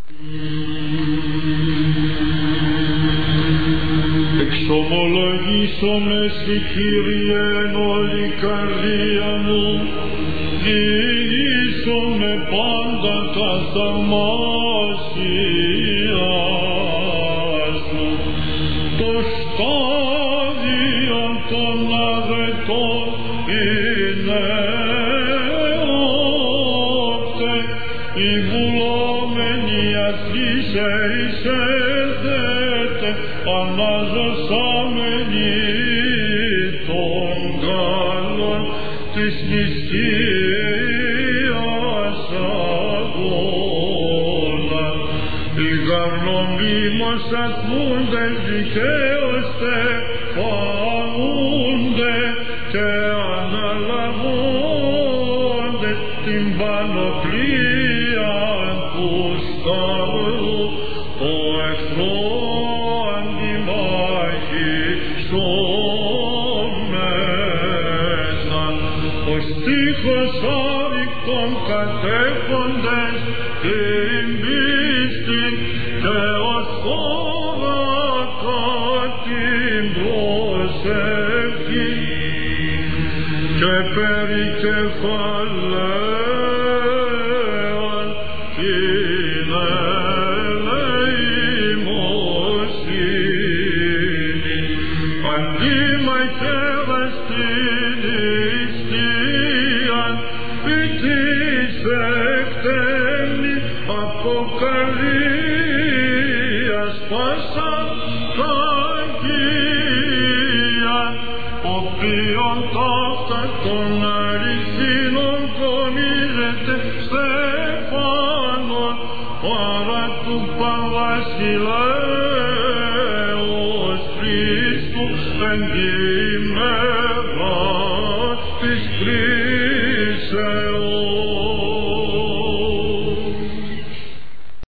Εξομολογήσομαι στη Κύριε εν όλη καρδία μου, διηγήσομαι πάντα τα θαυμάσια σου. Το στάδιο των αρετών είναι όπτε, οι βουλόμενοι αθλήσε εισέρθετε, αναζωσάμενοι των καλών της νηστείας αγώνα. Οι γαρνομίμως ακούντες δικαίως φαούνται και αναλαμβάνονται την πανοπλία του σταυρού, ο εχθρό αντιμάχη στο μέσα. Ο στίχος άδεικτον κατέχοντες την πίστη και ως φόβακα την προσευχή και περί κεφαλαίων την ελεημοσύνη. Αντίμαχευας την νηστείαν, πιτής εκτέμνη αποκαλίας πάσαν κακίαν, οποίον ταύτα των αληθινών κομίζεται στεφάνων παρά του Παβασιλέως Χριστού εν τη ημέρα της κρίσεως.